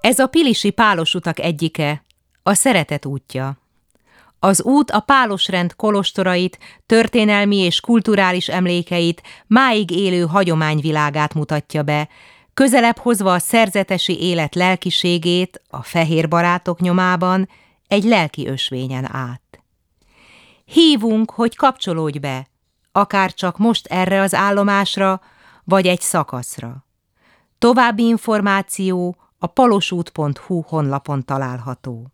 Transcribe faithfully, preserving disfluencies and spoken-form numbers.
Ez a pilisi pálosutak egyike, a szeretet útja. Az út a pálosrend kolostorait, történelmi és kulturális emlékeit, máig élő hagyományvilágát mutatja be, közelebb hozva a szerzetesi élet lelkiségét a fehér barátok nyomában, egy lelki ösvényen át. Hívunk, hogy kapcsolódj be, akár csak most erre az állomásra, vagy egy szakaszra. További információ a palosút pont hu honlapon található.